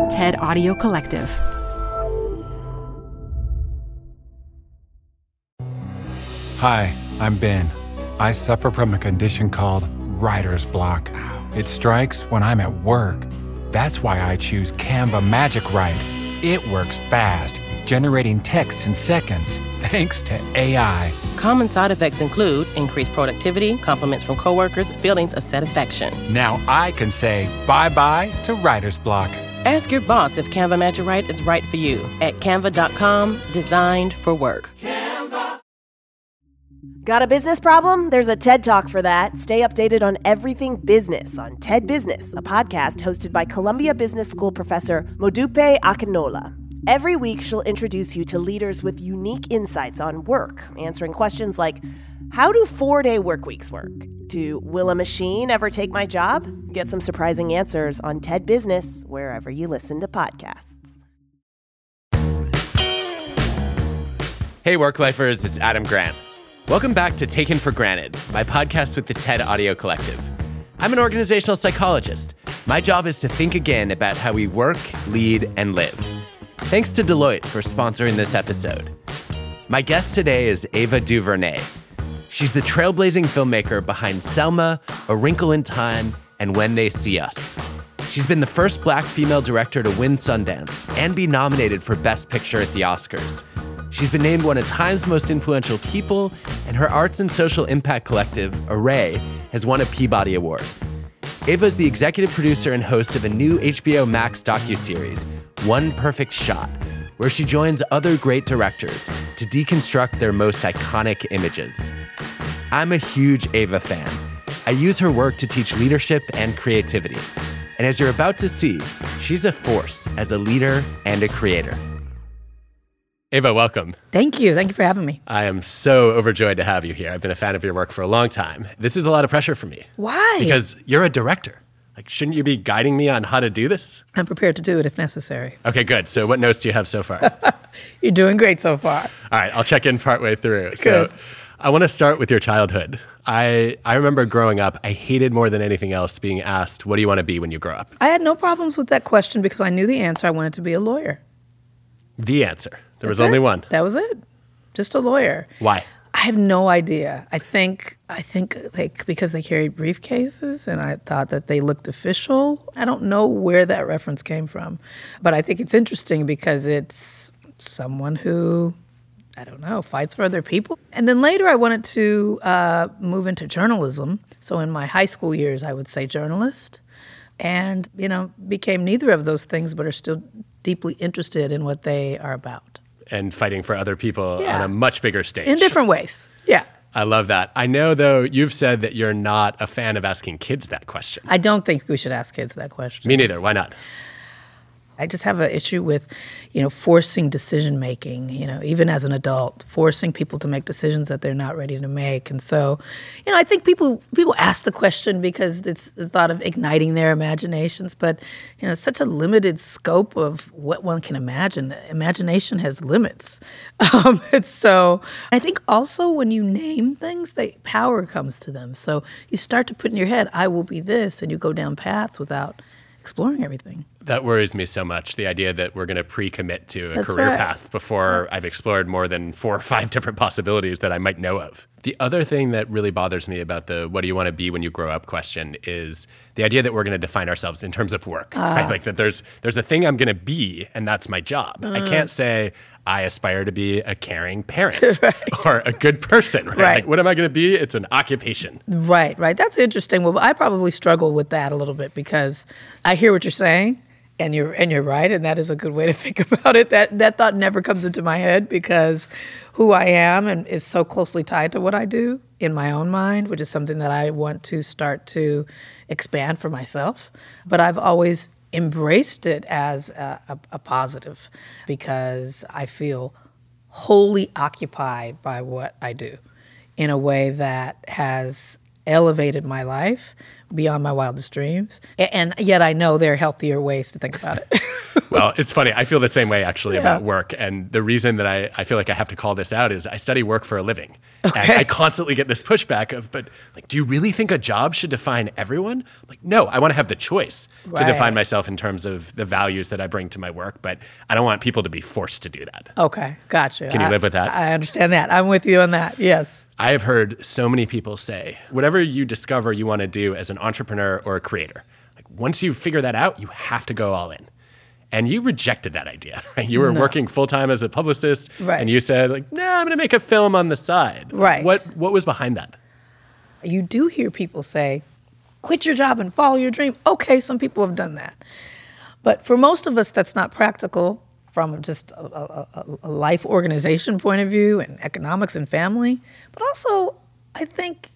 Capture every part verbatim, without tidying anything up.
TED Audio Collective. Hi, I'm Ben. I suffer from a condition called writer's block. It strikes when I'm at work. That's why I choose Canva Magic Write. It works fast, generating text in seconds, thanks to A I. Common side effects include increased productivity, compliments from coworkers, feelings of satisfaction. Now I can say bye-bye to writer's block. Ask your boss if Canva Magic Write is right for you at canva dot com, designed for work. Canva. Got a business problem? There's a TED Talk for that. Stay updated on everything business on TED Business, a podcast hosted by Columbia Business School professor Modupe Akinola. Every week, she'll introduce you to leaders with unique insights on work, answering questions like, how do four-day work weeks work? To will a machine ever take my job? Get some surprising answers on TED Business, wherever you listen to podcasts. Hey, Work-Lifers, it's Adam Grant. Welcome back to Taken for Granted, my podcast with the TED Audio Collective. I'm an organizational psychologist. My job is to think again about how we work, lead, and live. Thanks to Deloitte for sponsoring this episode. My guest today is Ava DuVernay. She's the trailblazing filmmaker behind Selma, A Wrinkle in Time, and When They See Us. She's been the first Black female director to win Sundance and be nominated for Best Picture at the Oscars. She's been named one of Time's most influential people, and her arts and social impact collective, Array, has won a Peabody Award. Ava is the executive producer and host of a new H B O Max docuseries, One Perfect Shot, where she joins other great directors to deconstruct their most iconic images. I'm a huge Ava fan. I use her work to teach leadership and creativity. And as you're about to see, she's a force as a leader and a creator. Ava, welcome. Thank you. Thank you for having me. I am so overjoyed to have you here. I've been a fan of your work for a long time. This is a lot of pressure for me. Why? Because you're a director. Like, shouldn't you be guiding me on how to do this? I'm prepared to do it if necessary. Okay, good. So what notes do you have so far? You're doing great so far. All right, I'll check in partway through. Good. So I want to start with your childhood. I, I remember growing up, I hated more than anything else being asked, what do you want to be when you grow up? I had no problems with that question because I knew the answer. I wanted to be a lawyer. The answer. There was That's only it. one. That was it. Just a lawyer. Why? I have no idea. I think I think they, because they carried briefcases and I thought that they looked official. I don't know where that reference came from. But I think it's interesting because it's someone who, I don't know, fights for other people. And then later I wanted to uh, move into journalism. So in my high school years, I would say journalist. And, you know, became neither of those things, but are still deeply interested in what they are about. And fighting for other people Yeah. on a much bigger stage. In different ways, yeah. I love that. I know, though, you've said that you're not a fan of asking kids that question. I don't think we should ask kids that question. Me neither. Why not? I just have an issue with, you know, forcing decision making, you know, even as an adult, forcing people to make decisions that they're not ready to make. And so, you know, I think people people ask the question because it's the thought of igniting their imaginations, but, you know, it's such a limited scope of what one can imagine. Imagination has limits. Um, and so I think also when you name things, they, power comes to them. So you start to put in your head, I will be this, and you go down paths without exploring everything. That worries me so much, the idea that we're going to pre-commit to a That's career right. path before I've explored more than four or five different possibilities that I might know of. The other thing that really bothers me about the what do you want to be when you grow up question is the idea that we're going to define ourselves in terms of work, uh, right? Like that there's there's a thing I'm going to be, and that's my job. Uh, I can't say I aspire to be a caring parent right. or a good person, right? right? Like, what am I going to be? It's an occupation. Right, right. That's interesting. Well, I probably struggle with that a little bit because I hear what you're saying. And you're and you're right, and that is a good way to think about it. That that thought never comes into my head because who I am and is so closely tied to what I do in my own mind, which is something that I want to start to expand for myself. But I've always embraced it as a, a, a positive because I feel wholly occupied by what I do in a way that has elevated my life beyond my wildest dreams. And yet I know there are healthier ways to think about it. Well, it's funny. I feel the same way actually Yeah. about work. And the reason that I, I feel like I have to call this out is I study work for a living. Okay. And I constantly get this pushback of, but like, do you really think a job should define everyone? I'm like, no, I want to have the choice to Right. define myself in terms of the values that I bring to my work, but I don't want people to be forced to do that. Okay, gotcha. Can you I- live with that? I understand that. I'm with you on that. Yes. I have heard so many people say, whatever you discover you want to do as an entrepreneur or a creator, like once you figure that out, you have to go all in. And you rejected that idea, right? You were No. working full-time as a publicist, Right. and you said, like, no, I'm going to make a film on the side. Right. What What was behind that? You do hear people say, quit your job and follow your dream. Okay, some people have done that. But for most of us, that's not practical from just a, a, a life organization point of view and economics and family. But also, I think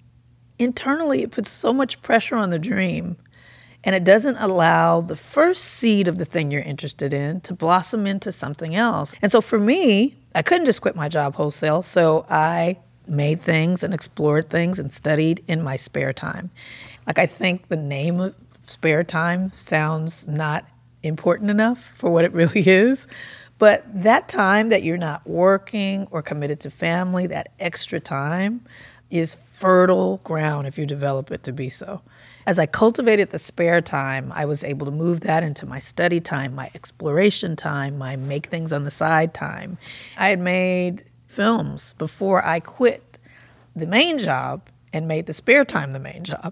internally it puts so much pressure on the dream, and it doesn't allow the first seed of the thing you're interested in to blossom into something else. And so for me, I couldn't just quit my job wholesale, so I made things and explored things and studied in my spare time. Like, I think the name of spare time sounds not important enough for what it really is. But that time that you're not working or committed to family, that extra time is fertile ground if you develop it to be so. As I cultivated the spare time, I was able to move that into my study time, my exploration time, my make things on the side time. I had made films before I quit the main job and made the spare time the main job.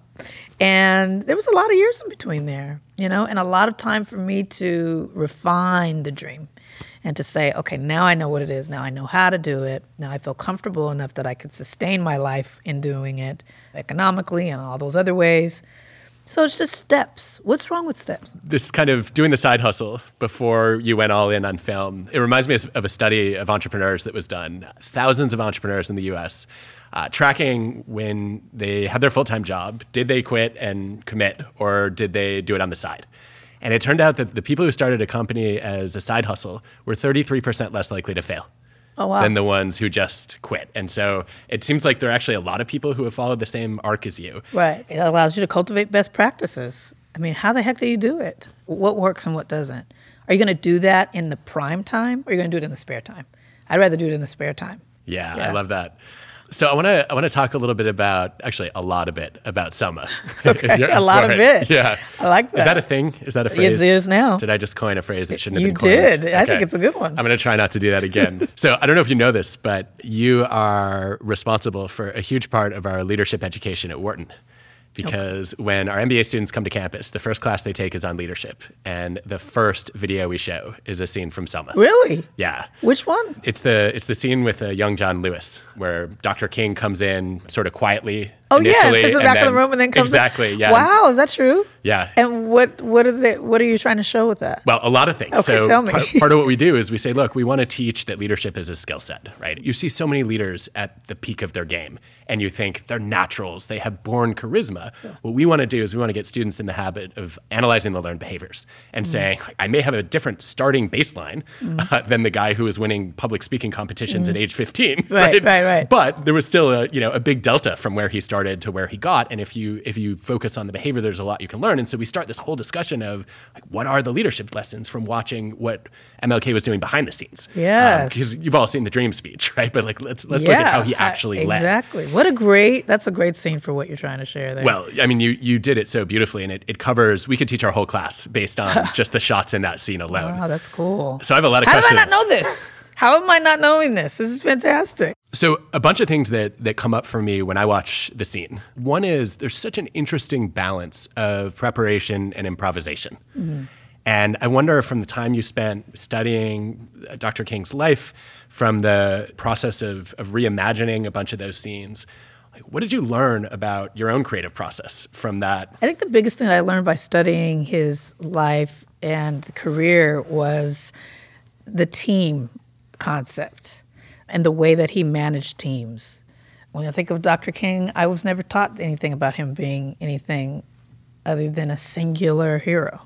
And there was a lot of years in between there, you know, and a lot of time for me to refine the dream and to say, okay, now I know what it is. Now I know how to do it. Now I feel comfortable enough that I could sustain my life in doing it economically and all those other ways. So it's just steps. What's wrong with steps? This kind of doing the side hustle before you went all in on film, it reminds me of a study of entrepreneurs that was done. Thousands of entrepreneurs in the U S uh, tracking when they had their full-time job. Did they quit and commit, or did they do it on the side? And it turned out that the people who started a company as a side hustle were thirty-three percent less likely to fail. Oh, wow. Than the ones who just quit. And so it seems like there are actually a lot of people who have followed the same arc as you. Right. It allows you to cultivate best practices. I mean, how the heck do you do it? What works and what doesn't? Are you going to do that in the prime time, or are you going to do it in the spare time? I'd rather do it in the spare time. Yeah, Yeah. I love that. So I want to I want to talk a little bit about, actually a lot a bit about Selma. Okay, If you're a up lot for of it. it. Yeah. I like that. Is that a thing? Is that a It phrase? is now. Did I just coin a phrase that shouldn't You have been coined? did. I think it's a good one. I'm going to try not to do that again. So I don't know if you know this, but you are responsible for a huge part of our leadership education at Wharton. Because okay. when our M B A students come to campus, the first class they take is on leadership. And the first video we show is a scene from Selma. Really? Yeah. Which one? It's the it's the scene with uh, young John Lewis, where Doctor King comes in sort of quietly. Oh yeah, initially, sits in the and back of then- the room and then comes exactly. in. Yeah. Wow, is that true? Yeah. And what what are they what are you trying to show with that? Well, a lot of things. Okay, so tell me. Part, part of what we do is we say, look, we want to teach that leadership is a skill set, right? You see so many leaders at the peak of their game, and you think they're naturals, they have born charisma. Yeah. What we want to do is we want to get students in the habit of analyzing the learned behaviors and mm. saying, I may have a different starting baseline mm. uh, than the guy who was winning public speaking competitions mm. at age fifteen. Right, right, right, right. But there was still a you know a big delta from where he started to where he got. And if you if you focus on the behavior, there's a lot you can learn. And so we start this whole discussion of like, what are the leadership lessons from watching what M L K was doing behind the scenes? Yes. Because um, you've all seen the dream speech, right? But like let's let's yeah, look at how he actually I, led. Exactly. What a great, that's a great scene for what you're trying to share there. Well, I mean, you you did it so beautifully, and it, it covers, we could teach our whole class based on just the shots in that scene alone. Wow, that's cool. So I have a lot of how questions. How did I not know this? How am I not knowing this? This is fantastic. So a bunch of things that that come up for me when I watch the scene. One is there's such an interesting balance of preparation and improvisation. Mm-hmm. And I wonder, from the time you spent studying Doctor King's life, from the process of, of reimagining a bunch of those scenes, like, what did you learn about your own creative process from that? I think the biggest thing that I learned by studying his life and career was the team concept and the way that he managed teams. When I think of Doctor King, I was never taught anything about him being anything other than a singular hero.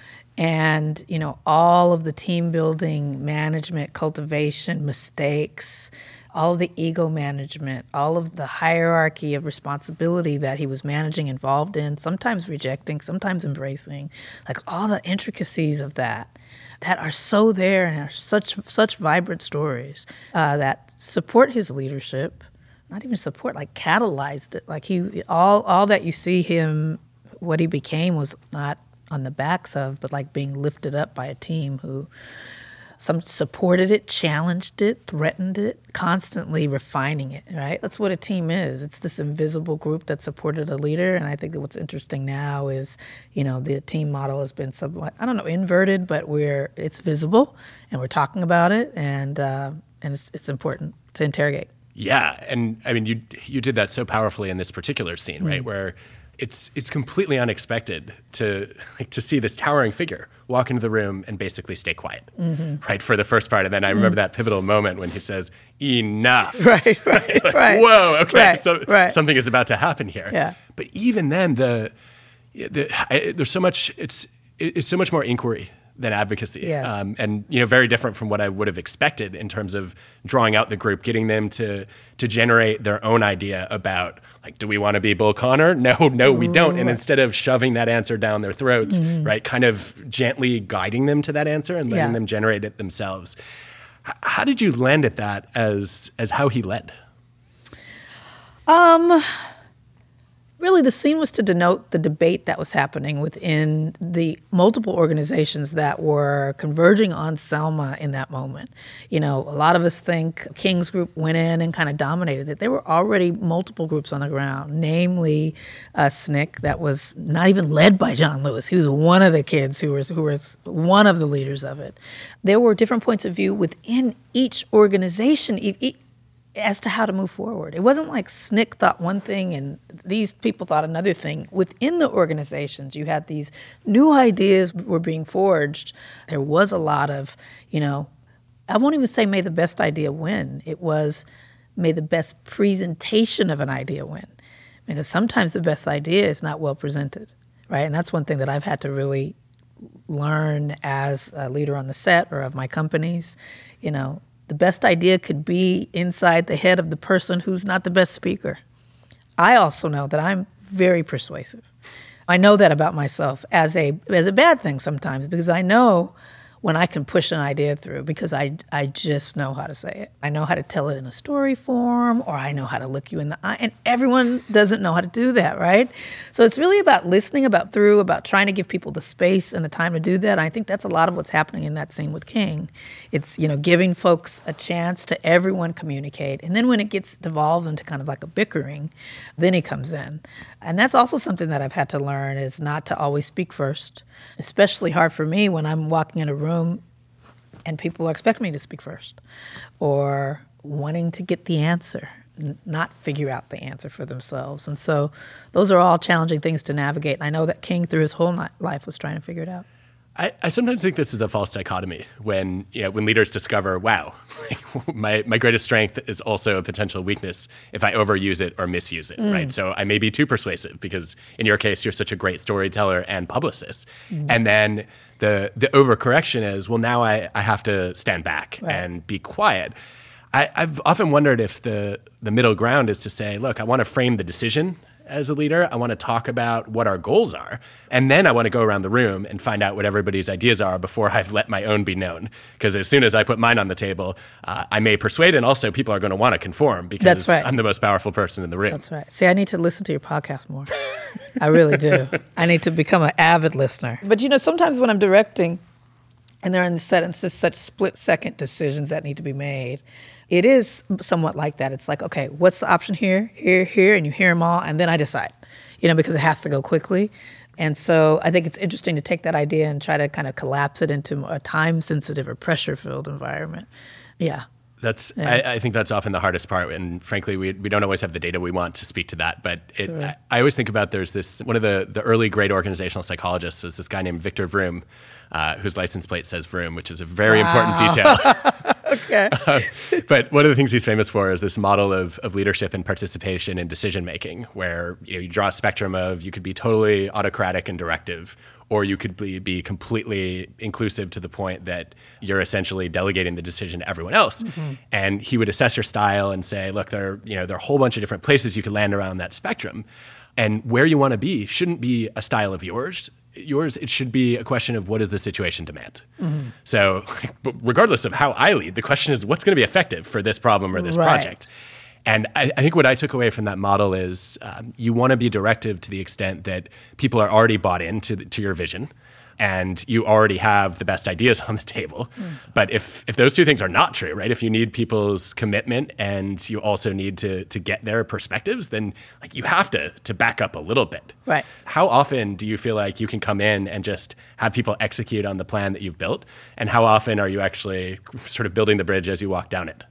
And, you know, all of the team building, management, cultivation, mistakes, all of the ego management, all of the hierarchy of responsibility that he was managing, involved in, sometimes rejecting, sometimes embracing, like all the intricacies of that. that are so there and are such such vibrant stories uh, that support his leadership, not even support, like catalyzed it. Like he, all all that you see him, what he became was not on the backs of, but like being lifted up by a team who some supported it, challenged it, threatened it, constantly refining it, right? That's what a team is. It's this invisible group that supported a leader. And I think that what's interesting now is, you know, the team model has been somewhat, I don't know, inverted, but we're it's visible and we're talking about it, and uh, and it's it's important to interrogate. Yeah, and I mean, you you did that so powerfully in this particular scene, right, mm. where it's it's completely unexpected to like to see this towering figure walk into the room and basically stay quiet, mm-hmm. right, for the first part. And then I remember mm. that pivotal moment when he says, enough. Right, right, like, right. Whoa, okay, right, so right. something is about to happen here. Yeah. But even then, the, the I, there's so much, it's it's so much more inquiry than advocacy. Yes. Um, and, you know, very different from what I would have expected in terms of drawing out the group, getting them to to generate their own idea about, like, do we want to be Bull Connor? No, no, we don't. And instead of shoving that answer down their throats, mm-hmm. right, kind of gently guiding them to that answer and letting yeah. them generate it themselves. H- how did you land at that as as how he led? Um... Really, the scene was to denote the debate that was happening within the multiple organizations that were converging on Selma in that moment. You know, a lot of us think King's group went in and kind of dominated it. There were already multiple groups on the ground, namely uh, S N C C, that was not even led by John Lewis. He was one of the kids who was, who was one of the leaders of it. There were different points of view within each organization, e- e- as to how to move forward. It wasn't like S N C C thought one thing and these people thought another thing. Within the organizations, you had these new ideas were being forged. There was a lot of, you know, I won't even say may the best idea win. It was may the best presentation of an idea win. Because sometimes the best idea is not well presented, right? And that's one thing that I've had to really learn as a leader on the set or of my companies, you know. The best idea could be inside the head of the person who's not the best speaker. I also know that I'm very persuasive. I know that about myself as a as a bad thing sometimes, because I know when I can push an idea through, because I, I just know how to say it. I know how to tell it in a story form, or I know how to look you in the eye, and everyone doesn't know how to do that, right? So it's really about listening, about through, about trying to give people the space and the time to do that. And I think that's a lot of what's happening in that scene with King. It's, you know, giving folks a chance to everyone communicate. And then when it gets devolved into kind of like a bickering, then he comes in. And that's also something that I've had to learn, is not to always speak first. Especially hard for me when I'm walking in a room and people are expecting me to speak first, or wanting to get the answer, n- not figure out the answer for themselves. And so those are all challenging things to navigate. And I know that King through his whole ni- life was trying to figure it out. I, I sometimes think this is a false dichotomy when, you know, when leaders discover, wow, my, my greatest strength is also a potential weakness if I overuse it or misuse it, mm. right? So I may be too persuasive because in your case, you're such a great storyteller and publicist. Mm. And then the the overcorrection is, well, now I, I have to stand back right. and be quiet. I, I've often wondered if the, the middle ground is to say, look, I want to frame the decision as a leader. I want to talk about what our goals are. And then I want to go around the room and find out what everybody's ideas are before I've let my own be known. Because as soon as I put mine on the table, uh, I may persuade, and also people are going to want to conform because That's right. I'm the most powerful person in the room. That's right. See, I need to listen to your podcast more. I really do. I need to become an avid listener. But, you know, sometimes when I'm directing and they're on the set and it's just such split-second decisions that need to be made, it is somewhat like that. It's like, okay, what's the option here, here, here, and you hear them all, and then I decide, you know, because it has to go quickly. And so I think it's interesting to take that idea and try to kind of collapse it into a time-sensitive or pressure-filled environment. Yeah. That's. Yeah. I, I think that's often the hardest part, and frankly, we we don't always have the data we want to speak to that. But it, Sure. I, I always think about there's this one of the the early great organizational psychologists was this guy named Victor Vroom, uh, whose license plate says Vroom, which is a very Wow. important detail. Okay. uh, but one of the things he's famous for is this model of of leadership and participation in decision making, where you know you draw a spectrum of you could be totally autocratic and directive, or you could be, be completely inclusive to the point that you're essentially delegating the decision to everyone else. Mm-hmm. And he would assess your style and say, look, there are, you know, there are a whole bunch of different places you could land around that spectrum. And where you want to be shouldn't be a style of yours. yours, it should be a question of what does the situation demand? Mm-hmm. So regardless of how I lead, the question is what's going to be effective for this problem or this right. project? And I, I think what I took away from that model is um, you want to be directive to the extent that people are already bought into to your vision and you already have the best ideas on the table. Mm. But if if those two things are not true, right? If you need people's commitment and you also need to to get their perspectives, then like you have to to back up a little bit. Right. How often do you feel like you can come in and just have people execute on the plan that you've built? And how often are you actually sort of building the bridge as you walk down it?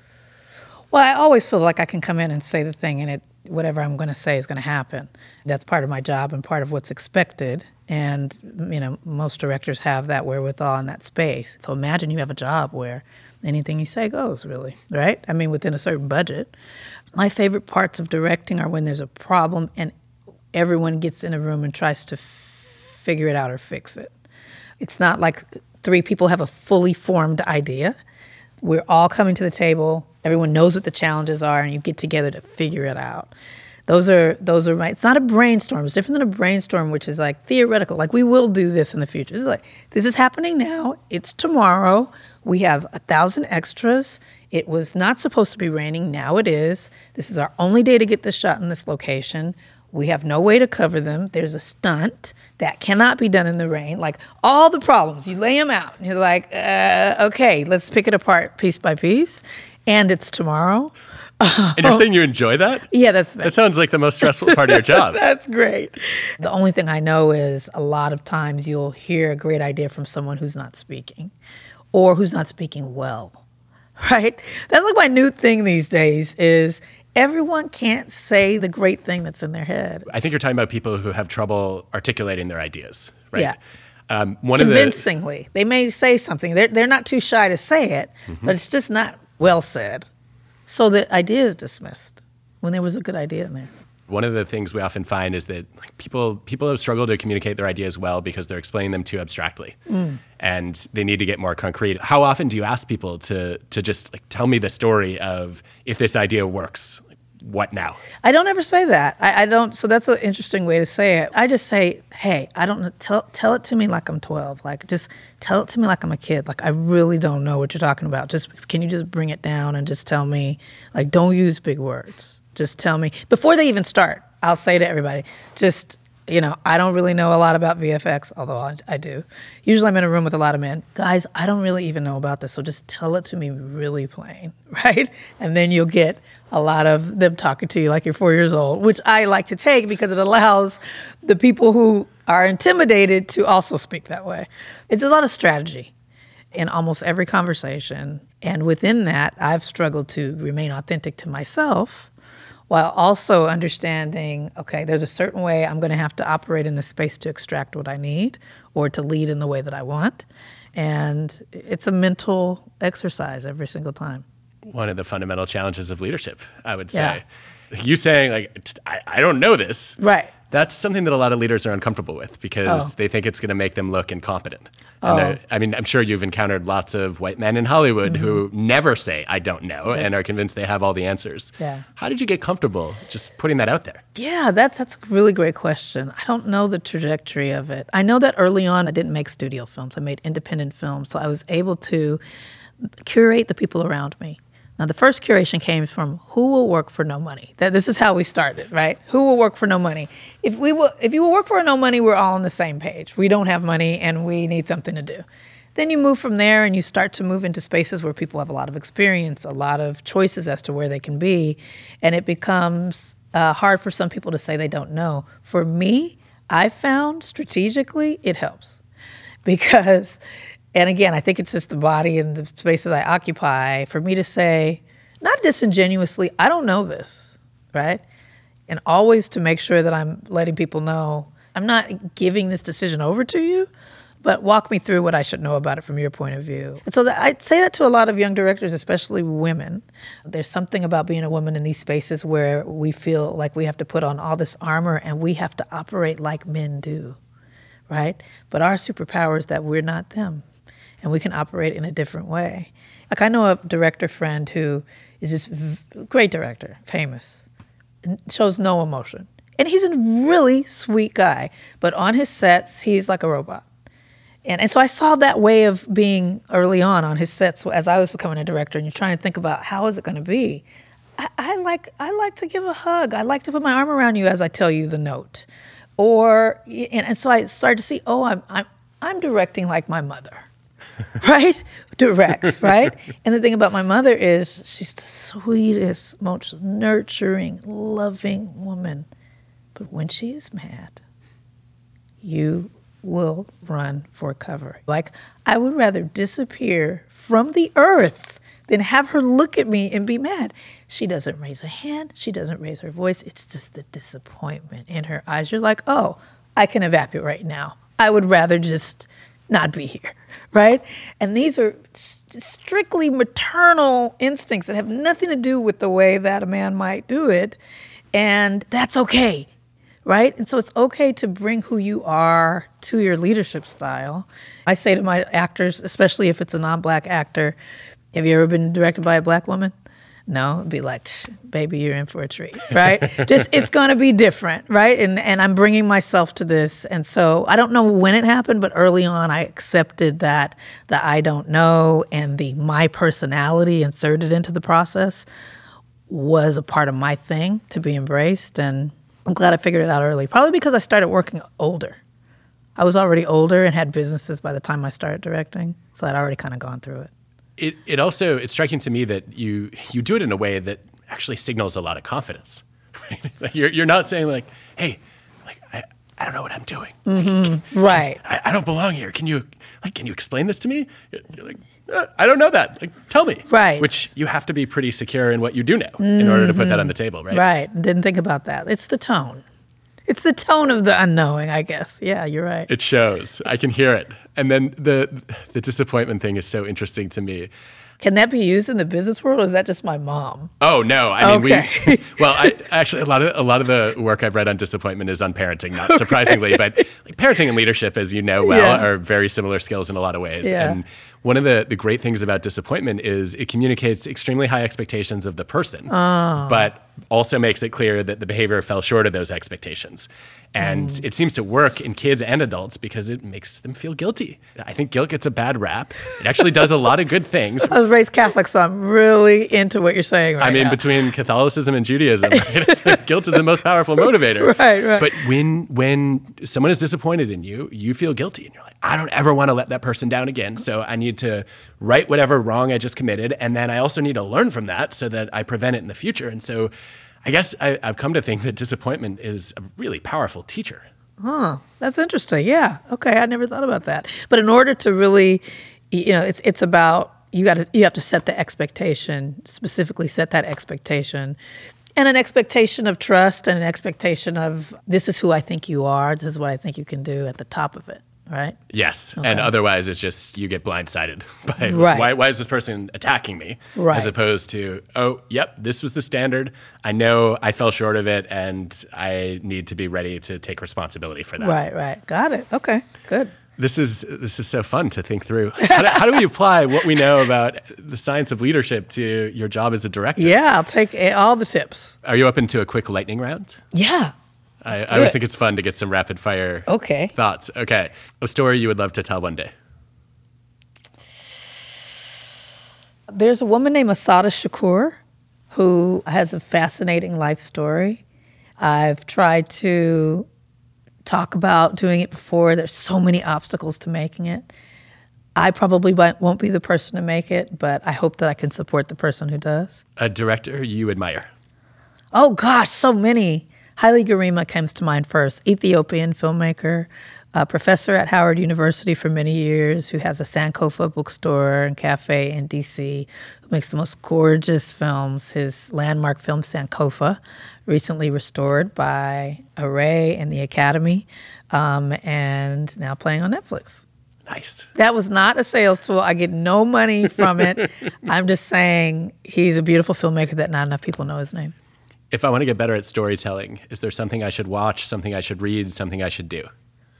Well, I always feel like I can come in and say the thing and it whatever I'm going to say is going to happen. That's part of my job and part of what's expected. And, you know, most directors have that wherewithal in that space. So imagine you have a job where anything you say goes, really, right? I mean, within a certain budget. My favorite parts of directing are when there's a problem and everyone gets in a room and tries to f- figure it out or fix it. It's not like three people have a fully formed idea. We're all coming to the table. Everyone knows what the challenges are, and you get together to figure it out. Those are those are my. It's not a brainstorm. It's different than a brainstorm, which is like theoretical. Like we will do this in the future. This is like this is happening now. It's tomorrow. We have a thousand extras. It was not supposed to be raining. Now it is. This is our only day to get this shot in this location. We have no way to cover them. There's a stunt that cannot be done in the rain. Like all the problems, you lay them out. And you're like, uh, okay, let's pick it apart piece by piece. And it's tomorrow. And you're saying you enjoy that? Yeah, that's that sounds like the most stressful part of your job. That's great. The only thing I know is a lot of times you'll hear a great idea from someone who's not speaking or who's not speaking well, right? That's like my new thing these days is everyone can't say the great thing that's in their head. I think you're talking about people who have trouble articulating their ideas, right? Yeah. Um, one Convincingly. Of the, they may say something. They're, they're not too shy to say it, mm-hmm. but it's just not well said. So the idea is dismissed when there was a good idea in there. One of the things we often find is that like, people people have struggled to communicate their ideas well because they're explaining them too abstractly, mm. and they need to get more concrete. How often do you ask people to to just like tell me the story of if this idea works? Like, what now? I don't ever say that. I, I don't. So that's an interesting way to say it. I just say, hey, I don't know. Tell tell it to me like I'm twelve. Like just tell it to me like I'm a kid. Like I really don't know what you're talking about. Just can you just bring it down and just tell me? Like don't use big words. Just tell me before they even start. I'll say to everybody, just. You know, I don't really know a lot about V F X, although I, I do. Usually I'm in a room with a lot of men. Guys, I don't really even know about this, so just tell it to me really plain, right? And then you'll get a lot of them talking to you like you're four years old, which I like to take because it allows the people who are intimidated to also speak that way. It's a lot of strategy in almost every conversation. And within that, I've struggled to remain authentic to myself while also understanding, okay, there's a certain way I'm going to have to operate in this space to extract what I need or to lead in the way that I want. And it's a mental exercise every single time. One of the fundamental challenges of leadership, I would say. Yeah. You saying, like, I, I don't know this. Right. That's something that a lot of leaders are uncomfortable with because oh. they think it's going to make them look incompetent. And oh. I mean, I'm sure you've encountered lots of white men in Hollywood mm-hmm. who never say, I don't know, that's, and are convinced they have all the answers. Yeah. How did you get comfortable just putting that out there? Yeah, that's, that's a really great question. I don't know the trajectory of it. I know that early on I didn't make studio films. I made independent films, so I was able to curate the people around me. Now, the first curation came from who will work for no money. That this is how we started, right? Who will work for no money? If we will, if you will work for no money, we're all on the same page. We don't have money and we need something to do. Then you move from there and you start to move into spaces where people have a lot of experience, a lot of choices as to where they can be, and it becomes uh, hard for some people to say they don't know. For me, I found strategically it helps because. And again, I think it's just the body and the space that I occupy for me to say, not disingenuously, I don't know this, right? And always to make sure that I'm letting people know, I'm not giving this decision over to you, but walk me through what I should know about it from your point of view. And so that, I'd say that to a lot of young directors, especially women. There's something about being a woman in these spaces where we feel like we have to put on all this armor and we have to operate like men do, right? But our superpower is that we're not them. And we can operate in a different way. Like I know a director friend who is just a great director, famous, and shows no emotion. And he's a really sweet guy. But on his sets, he's like a robot. And, and so I saw that way of being early on on his sets as I was becoming a director, and you're trying to think about how is it going to be. I, I like I like to give a hug. I like to put my arm around you as I tell you the note. Or and, and so I started to see, oh, I'm I'm I'm directing like my mother. Right? Directs, right? And the thing about my mother is she's the sweetest, most nurturing, loving woman. But when she is mad, you will run for cover. Like, I would rather disappear from the earth than have her look at me and be mad. She doesn't raise a hand. She doesn't raise her voice. It's just the disappointment in her eyes. You're like, oh, I can evaporate right now. I would rather just not be here, right? And these are strictly maternal instincts that have nothing to do with the way that a man might do it. And that's okay. Right? And so it's okay to bring who you are to your leadership style. I say to my actors, especially if it's a non-black actor, have you ever been directed by a black woman? No? It'd be like, baby, you're in for a treat, right? Just, it's going to be different, right? And and I'm bringing myself to this. And so I don't know when it happened, but early on I accepted that the I don't know and the my personality inserted into the process was a part of my thing to be embraced. And I'm glad I figured it out early, probably because I started working older. I was already older and had businesses by the time I started directing, so I'd already kind of gone through it. It it also, it's striking to me that you you do it in a way that actually signals a lot of confidence. Right? Like you're you're not saying like, hey, like I, I don't know what I'm doing. Mm-hmm. Like, right. I, I don't belong here. Can you like can you explain this to me? You're like, uh, I don't know that. Like, tell me. Right. Which you have to be pretty secure in what you do know mm-hmm. in order to put that on the table, right? Right. Didn't think about that. It's the tone. It's the tone of the unknowing, I guess. Yeah, you're right. It shows. I can hear it. And then the the disappointment thing is so interesting to me. Can that be used in the business world, or is that just my mom? Oh no! I mean, okay. we. Well, I actually a lot of a lot of the work I've read on disappointment is on parenting, not surprisingly, okay. But like, parenting and leadership, as you know well, yeah. are very similar skills in a lot of ways. Yeah. And one of the, the great things about disappointment is it communicates extremely high expectations of the person, oh. but also makes it clear that the behavior fell short of those expectations. And mm. it seems to work in kids and adults because it makes them feel guilty. I think guilt gets a bad rap. It actually does a lot of good things. I was raised Catholic, so I'm really into what you're saying right now. I mean, now. between Catholicism and Judaism, right? Guilt is the most powerful motivator. Right, right. But when when someone is disappointed in you, you feel guilty. And you're like, I don't ever want to let that person down again. So I need to right whatever wrong I just committed. And then I also need to learn from that so that I prevent it in the future. And so I guess I, I've come to think that disappointment is a really powerful teacher. Huh, that's interesting. Yeah. Okay, I never thought about that. But in order to really, you know, it's it's about you got to you have to set the expectation, specifically set that expectation, and an expectation of trust and an expectation of this is who I think you are, this is what I think you can do at the top of it, right? Yes, okay. And otherwise it's just you get blindsided by right. why why is this person attacking me, right. as opposed to oh yep this was the standard. I know I fell short of it and I need to be ready to take responsibility for that. Right, right, got it. Okay, good. This is this is so fun to think through. How do, how do we apply what we know about the science of leadership to your job as a director? Yeah, I'll take all the tips. Are you open to a quick lightning round? Yeah. I, I always it. think it's fun to get some rapid fire okay. thoughts. Okay. A story you would love to tell one day. There's a woman named Assata Shakur who has a fascinating life story. I've tried to talk about doing it before. There's so many obstacles to making it. I probably won't be the person to make it, but I hope that I can support the person who does. A director you admire? Oh gosh, so many. Haile Gerima comes to mind first. Ethiopian filmmaker, a professor at Howard University for many years, who has a Sankofa bookstore and cafe in D C, who makes the most gorgeous films. His landmark film, Sankofa, recently restored by Array and the Academy, um, and now playing on Netflix. Nice. That was not a sales tool. I get no money from it. I'm just saying he's a beautiful filmmaker that not enough people know his name. If I want to get better at storytelling, is there something I should watch, something I should read, something I should do?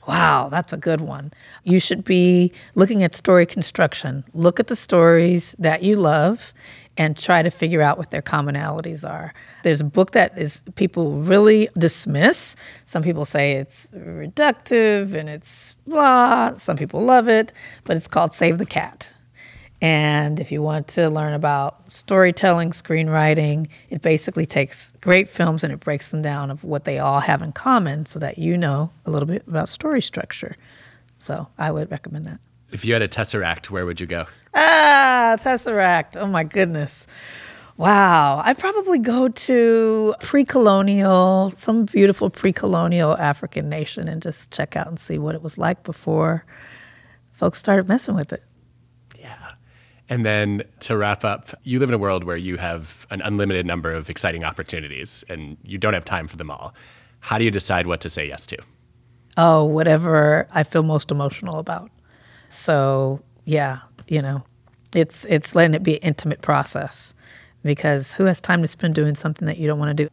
Wow, that's a good one. You should be looking at story construction. Look at the stories that you love and try to figure out what their commonalities are. There's a book that is people really dismiss. Some people say it's reductive and it's blah. Some people love it, but it's called Save the Cat. And if you want to learn about storytelling, screenwriting, it basically takes great films and it breaks them down of what they all have in common so that you know a little bit about story structure. So I would recommend that. If you had a Tesseract, where would you go? Ah, Tesseract. Oh, my goodness. Wow. I'd probably go to pre-colonial, some beautiful pre-colonial African nation and just check out and see what it was like before folks started messing with it. And then to wrap up, you live in a world where you have an unlimited number of exciting opportunities and you don't have time for them all. How do you decide what to say yes to? Oh, whatever I feel most emotional about. So, yeah, you know, it's it's letting it be an intimate process because who has time to spend doing something that you don't want to do?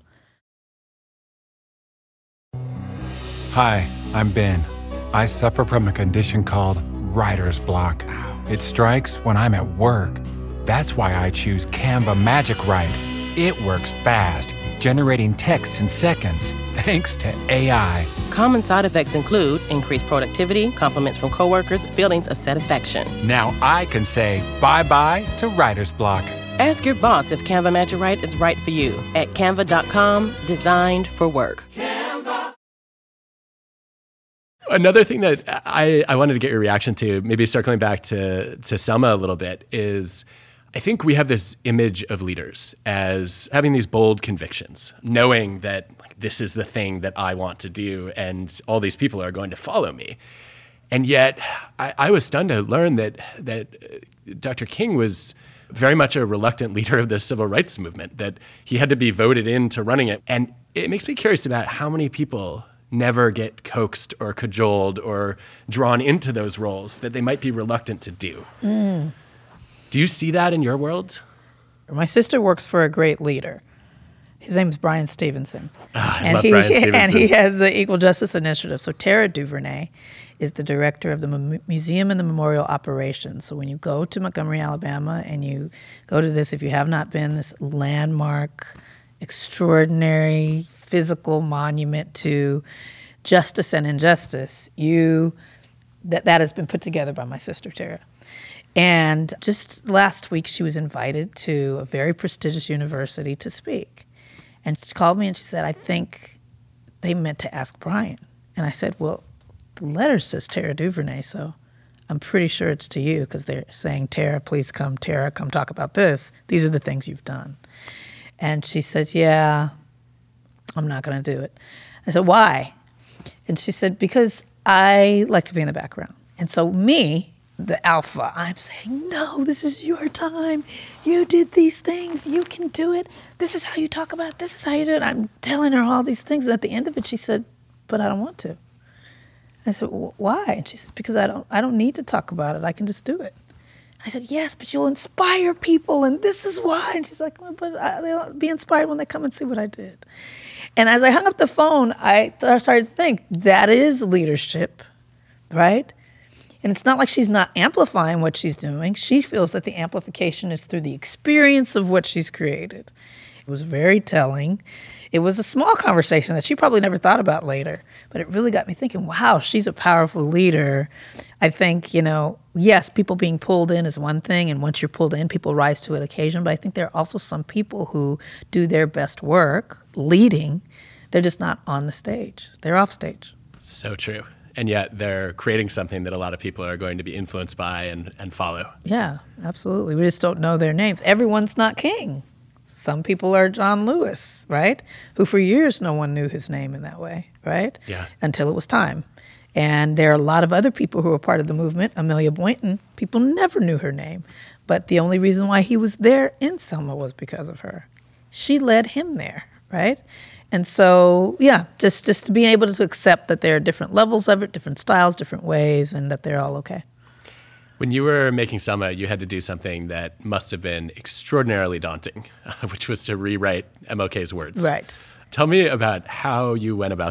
Hi, I'm Ben. I suffer from a condition called writer's block. It strikes when I'm at work. That's why I choose Canva Magic Write. It works fast, generating text in seconds, thanks to A I. Common side effects include increased productivity, compliments from coworkers, feelings of satisfaction. Now I can say bye-bye to writer's block. Ask your boss if Canva Magic Write is right for you at canva dot com, designed for work. Another thing that I, I wanted to get your reaction to, maybe circling back to, to Selma a little bit, is I think we have this image of leaders as having these bold convictions, knowing that like, this is the thing that I want to do and all these people are going to follow me. And yet I, I was stunned to learn that, that Doctor King was very much a reluctant leader of the civil rights movement, that he had to be voted into running it. And it makes me curious about how many people never get coaxed or cajoled or drawn into those roles that they might be reluctant to do. Mm. Do you see that in your world? My sister works for a great leader. His name is Brian Stevenson. Oh, I and love he, Brian Stevenson. And he has the Equal Justice Initiative. So Tara DuVernay is the director of the M- Museum and the Memorial Operations. So when you go to Montgomery, Alabama, and you go to this, if you have not been, this landmark, extraordinary physical monument to justice and injustice, you that that has been put together by my sister Tara. And just last week, she was invited to a very prestigious university to speak. And she called me and she said, I think they meant to ask Brian. And I said, well, the letter says Tara DuVernay, so I'm pretty sure it's to you because they're saying, Tara, please come. Tara, come talk about this. These are the things you've done. And she said, yeah, I'm not going to do it. I said, why? And she said, because I like to be in the background. And so me, the alpha, I'm saying, no, this is your time. You did these things. You can do it. This is how you talk about it. This is how you do it. I'm telling her all these things. And at the end of it, she said, but I don't want to. I said, well, why? And she said, because I don't, I don't need to talk about it. I can just do it. I said, yes, but you'll inspire people, and this is why. And she's like, well, but I, they'll be inspired when they come and see what I did. And as I hung up the phone, I th- started to think, that is leadership, right? And it's not like she's not amplifying what she's doing. She feels that the amplification is through the experience of what she's created. It was very telling. It was a small conversation that she probably never thought about later, but it really got me thinking, wow, she's a powerful leader. I think, you know, yes, people being pulled in is one thing, and once you're pulled in, people rise to an occasion, but I think there are also some people who do their best work leading. They're just not on the stage. They're off stage. So true. And yet they're creating something that a lot of people are going to be influenced by and, and follow. Yeah, absolutely. We just don't know their names. Everyone's not king. Some people are John Lewis, right? Who for years no one knew his name in that way, right? Yeah. Until it was time. And there are a lot of other people who were part of the movement. Amelia Boynton, people never knew her name. But the only reason why he was there in Selma was because of her. She led him there, right? And so, yeah, just, just to be able to accept that there are different levels of it, different styles, different ways, and that they're all okay. When you were making Selma, you had to do something that must have been extraordinarily daunting, which was to rewrite M L K's words. Right. Tell me about how you went about that.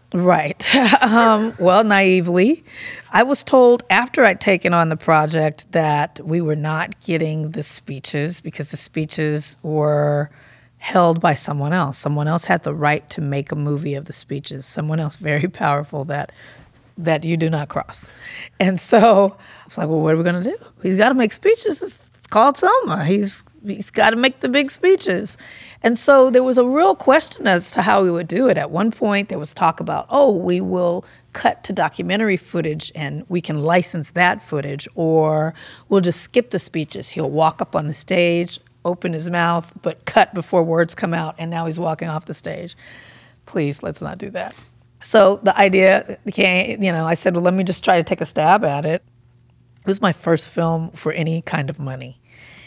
Right. um, well, naively, I was told after I'd taken on the project that we were not getting the speeches because the speeches were held by someone else. Someone else had the right to make a movie of the speeches, someone else very powerful that that you do not cross. And so I was like, well, what are we going to do? He's got to make speeches. It's, it's called Selma. He's He's got to make the big speeches. And so there was a real question as to how we would do it. At one point, there was talk about, oh, we will cut to documentary footage and we can license that footage, or we'll just skip the speeches. He'll walk up on the stage, open his mouth, but cut before words come out, and now he's walking off the stage. Please, let's not do that. So the idea came, you know, I said, well, let me just try to take a stab at it. It was my first film for any kind of money.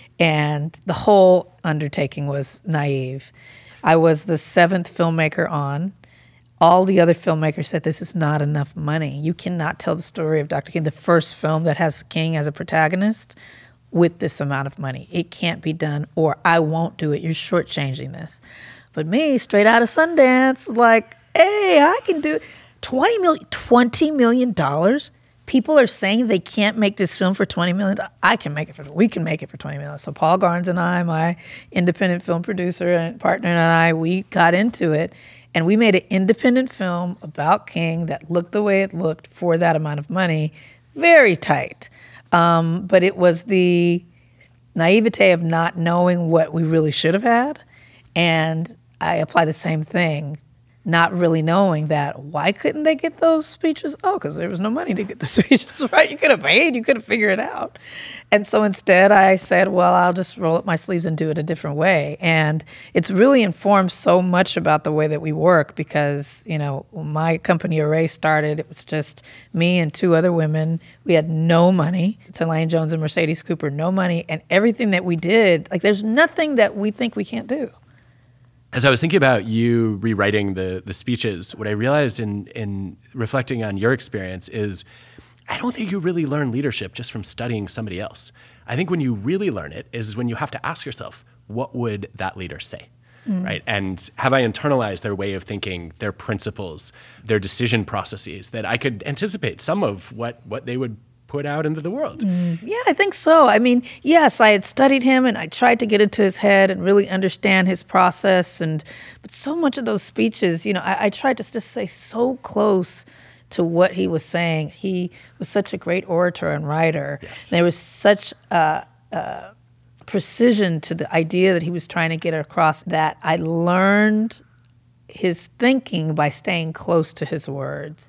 And the whole undertaking was naive. I was the seventh filmmaker on. All the other filmmakers said, this is not enough money. You cannot tell the story of Doctor King, the first film that has King as a protagonist, with this amount of money. It can't be done, or I won't do it. You're shortchanging this. But me, straight out of Sundance, like, hey, I can do it. twenty million dollars, twenty million dollars? People are saying they can't make this film for twenty million dollars. I can make it for, we can make it for twenty million dollars. So Paul Garnes and I, my independent film producer and partner, and I, we got into it. And we made an independent film about King that looked the way it looked for that amount of money. Very tight. Um, but it was the naivete of not knowing what we really should have had. And I apply the same thing, not really knowing that. Why couldn't they get those speeches? Oh, because there was no money to get the speeches, right? You could have paid, you could have figured it out. And so instead I said, well, I'll just roll up my sleeves and do it a different way. And it's really informed so much about the way that we work because, you know, when my company Array started, it was just me and two other women. We had no money. Elaine Jones and Mercedes Cooper, no money. And everything that we did, like there's nothing that we think we can't do. As I was thinking about you rewriting the the speeches, what I realized in in reflecting on your experience is I don't think you really learn leadership just from studying somebody else. I think when you really learn it is when you have to ask yourself, what would that leader say? Mm. Right? And have I internalized their way of thinking, their principles, their decision processes, that I could anticipate some of what, what they would put out into the world? Mm. Yeah, I think so. I mean, yes, I had studied him and I tried to get into his head and really understand his process. And but so much of those speeches, you know, I, I tried to just stay so close to what he was saying. He was such a great orator and writer. Yes. There was such a, a precision to the idea that he was trying to get across that I learned his thinking by staying close to his words.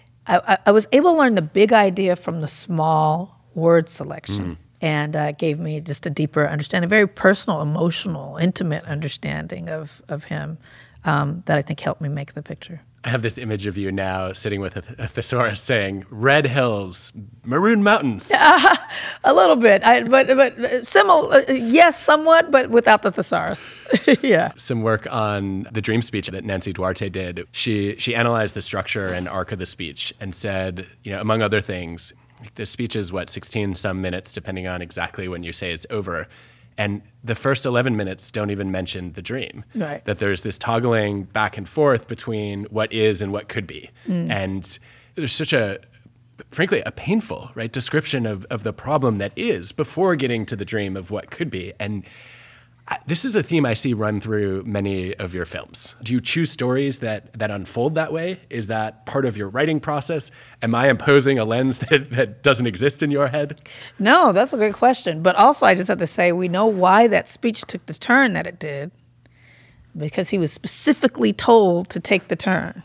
I, I was able to learn the big idea from the small word selection. Mm. And uh, gave me just a deeper understanding, very personal, emotional, intimate understanding of, of him um, that I think helped me make the picture. I have this image of you now sitting with a, a thesaurus saying, red hills, maroon mountains. Uh, a little bit, I, but but similar, uh, yes, somewhat, but without the thesaurus. Yeah. Some work on the dream speech that Nancy Duarte did. She she analyzed the structure and arc of the speech and said, you know, among other things, the speech is, what, sixteen some minutes, depending on exactly when you say it's over. And the first eleven minutes don't even mention the dream. Right. That there's this toggling back and forth between what is and what could be. Mm. And there's such a, frankly, a painful, right, description of, of the problem that is before getting to the dream of what could be. And I, this is a theme I see run through many of your films. Do you choose stories that that unfold that way? Is that part of your writing process? Am I imposing a lens that, that doesn't exist in your head? No, that's a great question. But also I just have to say we know why that speech took the turn that it did, because he was specifically told to take the turn.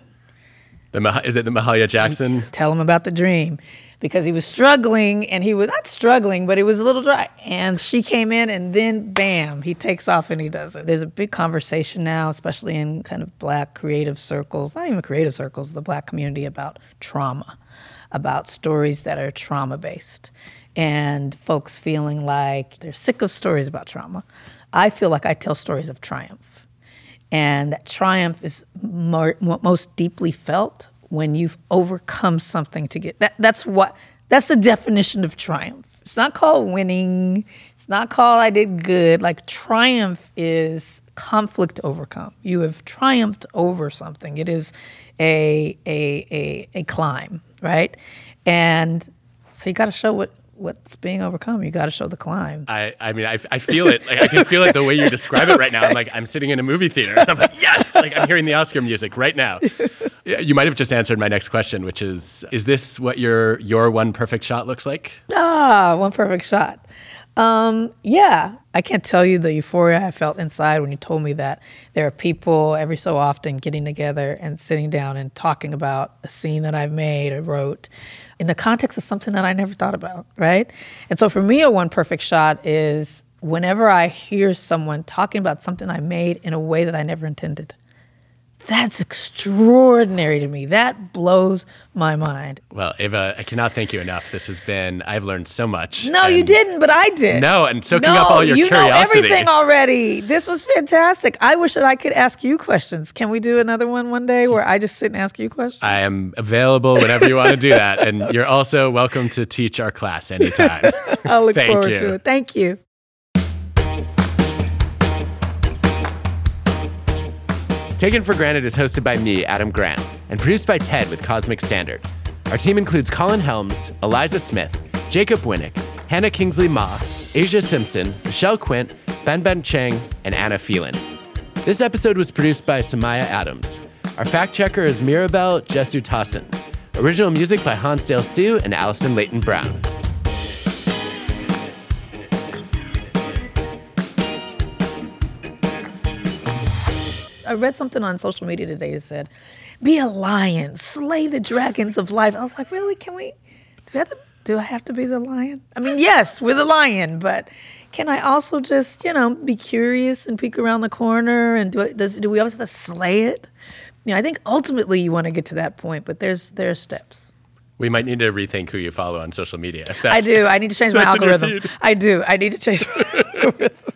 The, is it the Mahalia Jackson? Tell him about the dream. Because he was struggling, and he was not struggling, but he was a little dry. And she came in, and then, bam, he takes off and he does it. There's a big conversation now, especially in kind of Black creative circles, not even creative circles, the Black community, about trauma, about stories that are trauma-based, and folks feeling like they're sick of stories about trauma. I feel like I tell stories of triumph. And that triumph is more, most deeply felt when you've overcome something to get that. That's what. That's the definition of triumph. It's not called winning. It's not called I did good. Like triumph is conflict overcome. You have triumphed over something. It is a a a, a climb, right? And so you got to show what what's being overcome. You got to show the climb. I, I mean, I, I feel it. Like I can feel it the way you describe it right now. I'm like, I'm sitting in a movie theater. And I'm like, yes! Like I'm hearing the Oscar music right now. You might have just answered my next question, which is, is this what your your one perfect shot looks like? Ah, one perfect shot. Um, yeah. I can't tell you the euphoria I felt inside when you told me that there are people every so often getting together and sitting down and talking about a scene that I've made or wrote in the context of something that I never thought about, right? And so for me, a one perfect shot is whenever I hear someone talking about something I made in a way that I never intended. That's extraordinary to me. That blows my mind. Well, Ava, I cannot thank you enough. This has been, I've learned so much. No, you didn't, but I did. No, and soaking no, up all your you curiosity. You know everything already. This was fantastic. I wish that I could ask you questions. Can we do another one one day where I just sit and ask you questions? I am available whenever you want to do that. And you're also welcome to teach our class anytime. I'll look Thank forward you. to it. Thank you. Taken for Granted is hosted by me, Adam Grant, and produced by Ted with Cosmic Standard. Our team includes Colin Helms, Eliza Smith, Jacob Winnick, Hannah Kingsley Ma, Asia Simpson, Michelle Quint, Ben Ben Cheng, and Anna Phelan. This episode was produced by Samaya Adams. Our fact checker is Mirabelle Jesu Tassin. Original music by Hansdale Sue and Allison Leighton Brown. I read something on social media today that said, be a lion, slay the dragons of life. I was like, really? Can we, do we have to, do I have to be the lion? I mean, yes, we're the lion, but can I also just, you know, be curious and peek around the corner? And do, it, does, do we always have to slay it? You know, I think ultimately you want to get to that point, but there's there's steps. We might need to rethink who you follow on social media. If I that's, do. I need to change my that's in your algorithm. feed. I do. I need to change my algorithm.